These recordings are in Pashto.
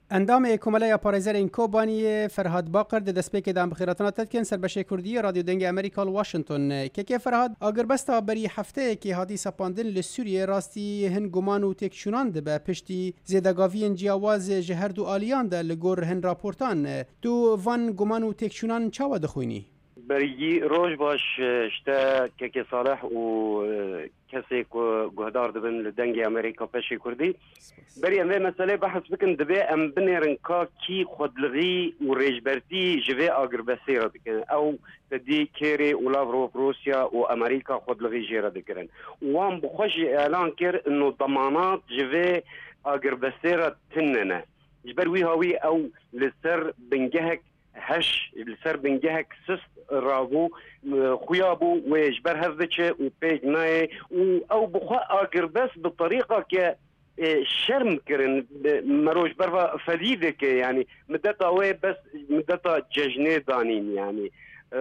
اندام کمالای پارێزەرین کۆبانی فرهاد باقر دەستپێکێدان بخێرەتەنە تەتکەن سەربەشەی کوردی رادیو دەنگی ئەمریکا واشنگتن کێکێ فرهاد ئاگربەستا بەری هەفتەیەکی هاتی سەپاندن لە سووریە ڕاستی هەن گومان و تێکچوونان دەبە پشتی زێدەگاڤیên جیاواز ji her du aliyan de li gor hin raportan tu van guman û têkçûnan çawa dixwînî برگی روز باش شته که صالح و کسی که گهدار دبن لدنگ امریکا پشی کردی بری اموی مسئله بحث بکن دبی ام بنیرن که کی خودلغی و ریجبرتی جوی آگر بسی را دکن او تدی کیری و لاوروف روسیا و امریکا خودلغی جی را دکرن وان بخوش اعلان کر انو ضمانات جوی آگر بسی را تننه جبر وی هاوی او لسر بنگهک هش لسر بنجهك سست رابو خيابو ويجبر هذا وبيج ناي او بخوا اجر بس بطريقه ك شرم كرن مروج برا فديدك يعني مدتها وي بس مدتها ججني دانين يعني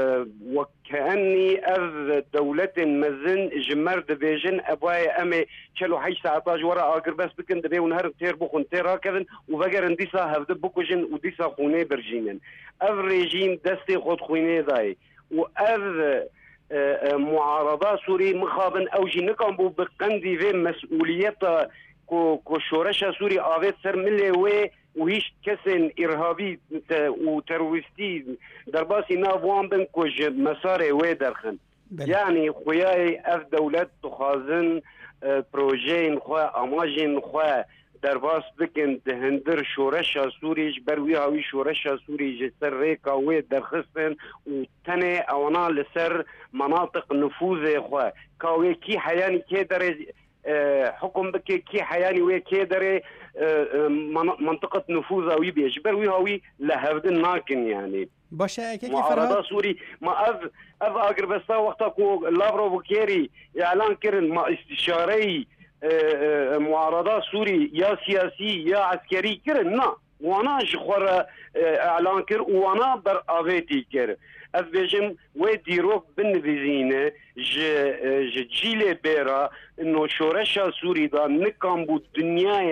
وكأني أذ دولة مزن جمر دبيجن أبواي أمي شلو حي ساعتاج ورا آقر بس بكن دبي ونهر تير بخون تير هكذا وبقر انديسا هفد بكوجن وديسا خوني برجينن أذ ريجيم دستي خود خوني داي وأذ معارضة سوري مخابن أوجي نكم بو بقندي في مسؤولية كو شورشة سوري آفيت سر ملي وي وهيش كسن إرهابي وترويستي درباسي نافوان بن كوج مساري ويدرخن يعني خوياي اف دولت تخازن بروجين خوا اماجين خوا درباس بكن دهندر شورشا سوريج بروي هاوي شورشا سوري جسر ريكا ويدرخسن وتني اونا لسر مناطق نفوذ خوا كاوي كي حياني كي دري حكم بكي كي حياني وي كي دري منطقة نفوذ أو يبي جبر ويهوي لهفدن ناكن يعني باشه كيف معارضة سوري ما أذ أقرب بس وقتكو لافروف وكيري إعلان كرن ما استشاري معارضة سوري يا سياسي يا عسكري كرن نا وانا جخور إعلان كر وانا بر أفيتي كر أفجم وديروف بالنفيزينة جيلي بيرا إنه شورشة سوري دا نكام بو الدنيا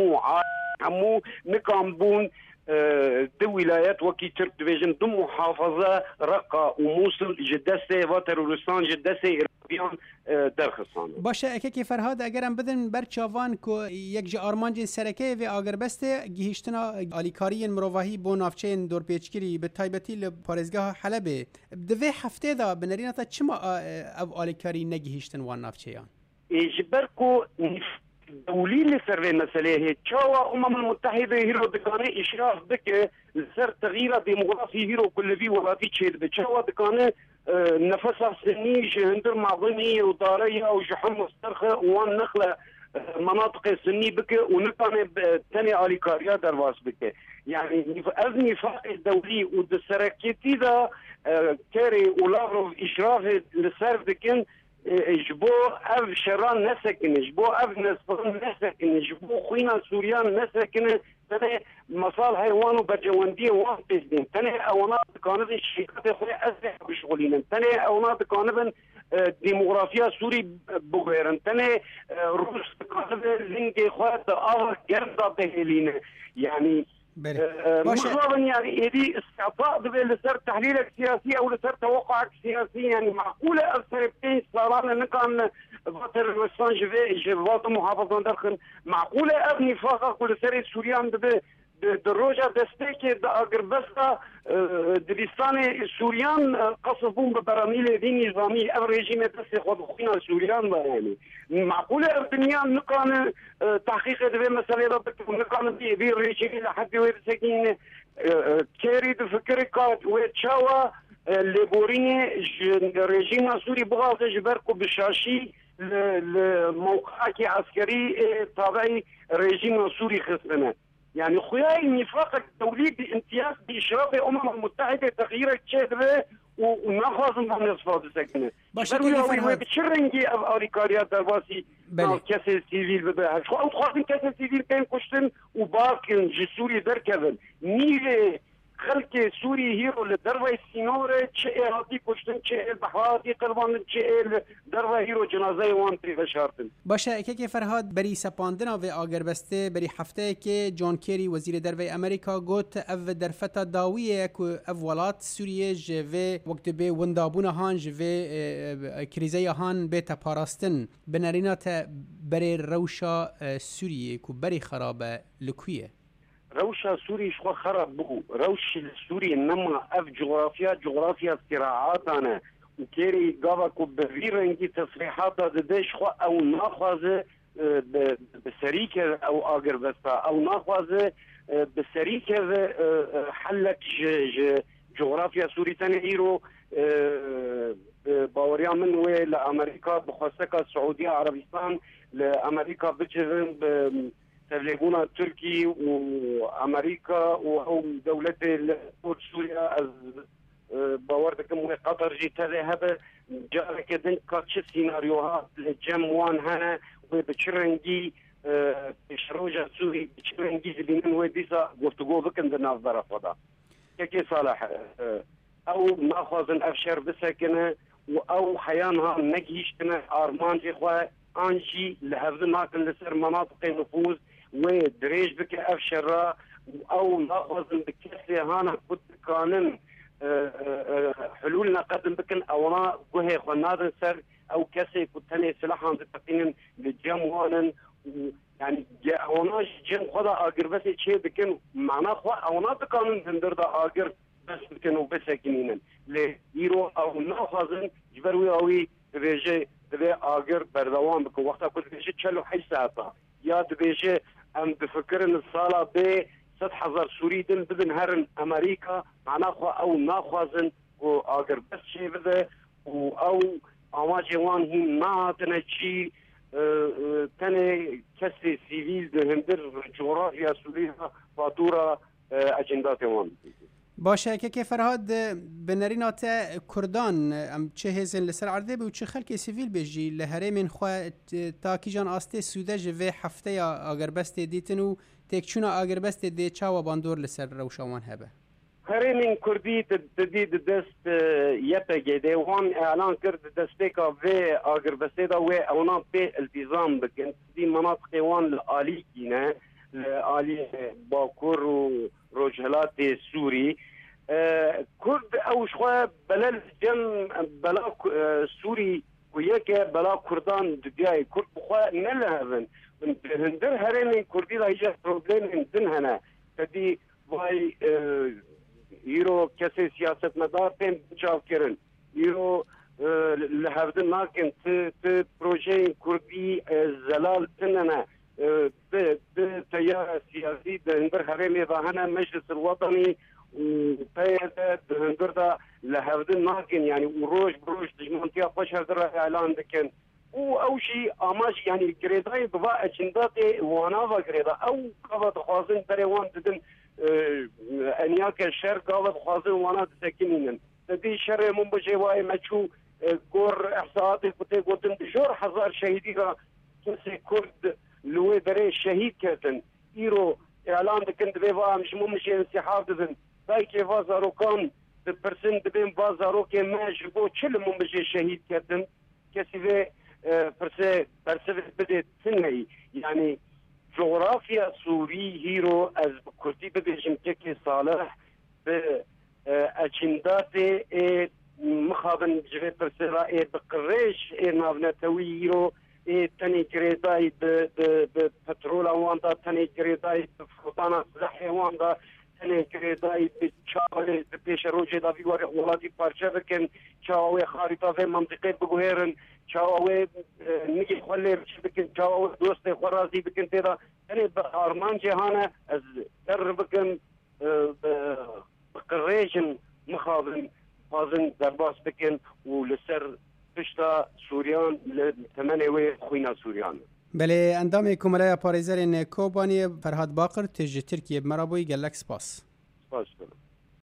حمو نكام بون دو ولايات وكي ترك ديفيجن ضم محافظة رقة وموصل جدسة وترورستان جدسة إرهابيان درخستان باشه اكي فرهاد اگرم بدن برچاوان کو یک ج آرمانج سرکه و اگربسته گهشتنا الیکارین مروواهی بو نافچین دور پیچکری به تایبتی ل پارزگاه حلب دوی هفته دا بنرینتا چما او الیکاری نگهشتن وان نافچیان اجبركو دولي اللي سر مسألة هي تشاوى المتحدة هيرو دكانة إشراف بك سر تغيير ديموغرافي هيرو كل في ولا في شيء بتشاوى دكانة نفسها سني جهندر معظمية ودارية أو جحم مسترخة وان نخلة مناطق سني بك ونكانة تاني عليكاريا درواس بك يعني أذني فاق الدولي ودسركتي دا كاري ولافروف إشراف لسر بكن جبو اف شران نسكن جبو اف نسبان نسكن جبو خوينا سوريان نسكن تاني مصالح حيوان وبرجواندية وان بيزدين تاني اونات كانت الشركات خويا اسلحة بشغلين تاني اونات كانت ديموغرافيا سوري بغيرن تاني روس كانت لينجي خويا جردا بهلين يعني مخاطبا يعني هذه استعطاء لسر تحليلك سياسي او لسر توقعك سياسي يعني معقوله اكثر بين صار لنا كان فاتر وسان جفات محافظه درخن معقوله ابني فاقك ولسر سوريان دروجه دستيك اقربستا دبستان سوريان قصفون ببراميل دين نظامي او ريجيم دستي خود خوينا سوريان يعني معقوله الدنيا نقان تحقيق دبي مساله ربك نقان بي ريجيم لحد ويرسكين كيري دفكرك وتشاوا ليبوريني ريجيم سوري بغاز جبركو بشاشي الموقعك عسكري تابعي ريجيم سوري خصنا يعني خوياي النفاق الدولي بامتياز بإشراف الأمم المتحدة تغيير الشهر ونخلص من نصفات السكنة. بشكل بتشرنجي أفريقيا درباسي كاسل سيفيل بباع. شو خاطر كاسل سيفيل كان كشتن وباكن جسوري دركبن نيلة خلق سوري هيرو لدربة سينورة تشئ هاتي كشتن تشئ البحواتي قربان تشئ دربة هيرو جنازة وان تري بشارتن. باشه که فرهاد بری سپاندنا و آگربسته بری هفته که جان کیری وزیر دروی امریکا گوت اف درفتا داویه که اف ولات سوریه جوه وقت به وندابون هان جوه کریزه هان به تپاراستن بنرینات بری روشا سوریه که بری خرابه لکویه. روشا سوري شو خرب بو روش سوري انما اف جغرافيا صراعاتنا وكيري قابكو بفيرنجي تصريحات دش خو او ناخذ بسريكه او اجر بس او ناخذ بسريكه حلت جغرافيا سوري تنهيرو باوريا من وي لامريكا بخاصه السعوديه عربستان لامريكا بجرن تبلغونا تركي وامريكا وهو دولة سوريا باوردكم قطر جيت هذا جارك دن كاتش سيناريوهات لجم وان هنا وبتشرنجي بشروجة سوري بتشرنجي اللي من ويديسا قفتقو بكن دنا في ظرف وضع كي صالح او ناخذ افشر بسكنه او حيانها نجيشتنا ارمان اخوه انجي لهذا لسر مناطق النفوذ ودريج بك افشر او ناخذ بكسي هانا كنت كانن حلولنا قدم بكن اونا قهي خناد سر او كسي كنتني سلاحان تقين للجموان يعني اونا جن خدا اجر بس شيء بكن معنا خو اونا كانن هندر دا اجر بس بكن وبسكنين ليرو او ناخذ جبروي اوي بيجي دبي اجر بردوام بكون وقتها كنت بيجي تشلو حي ساعه يا بيجي ام بفكر ان الصاله ب 6000 سوري دن بدن هرن امريكا معنا خو او ناخذن واجر بس شيء بده او اماجي وان هي ما تنجي تاني كسي سيفيل هندر جغرافيا سوريا فاتوره اجندات وان باشه که فرهاد بنرینات کردان ام چه هزن لسر عرضه به و چه خلک سیویل بجی لهره من خواه تاکی جان آسته سوده جوه هفته یا آگربست دیتن و تکچون آگربست دی چاوا باندور لسر روشاوان هبه هره من کردی تدید دست یپگه دی وان اعلان کرد دست بیکا و آگربسته دا و اونا به التزام بکن دی مناطق وان لآلی کینه لآلی باکور و روجهلات سوري كرد او شويه بلال جم بلا سوري وياك بلا كردان دجاي كرد بخوا نلهن هندر هرين كردي لا يجي بروبليم عندن هنا تدي واي يرو كسي سياسه مدار بين تشاو كيرن يرو لهردن ماكن ت بروجي كردي زلال تننا بتيار سياسي هندر هرين ظهنا مجلس الوطني وقيادة هندردا لهردن ماكن يعني وروج بروج دجمانتيا خوش هدر اعلان دكن او شيء اماش يعني جريداي بضاء اجنداتي وانا جريدا او قبض خوازن دريوان ددن انياك الشر قبض خوازن وانا تسكنين تدي شر من بجي واي مچو كور احصاءاتي كنت قلت جور حزار شهيدي كسي كرد لوي بري شهيد كاتن ايرو اعلان دكن دبيفا مش ممشي انسحاب دبن بايكي فازارو كان ببرسن دبين فازارو كي ما جبو تشل ممشي شهيد كاتن كسي في برسي بدت سنهي يعني جغرافيا سوري هيرو از كردي بدجم كي صالح باجنداتي مخابن جبت برسي رأي بقريش نافنتوي هيرو تاني جريداي ببترول واندا تاني جريداي بفوطانا سلاحي واندا تاني جريداي بتشاوي بيش روجي دا في ولادي بارشا بكن تشاوي خارطة في منطقة بقوهيرن تشاوي نيجي خلي بكن تشاوي دوستي خرازي بكن تيدا تاني بأرمان جهانا از در بكن بقريجن مخابن فازن درباس بكن ولسر پشتا سوریان لثمانية خوینا سوریان بله اندام کمالای پاریزرین کوبانی فرهاد باقر تج ترکیه مرابوی گلک سپاس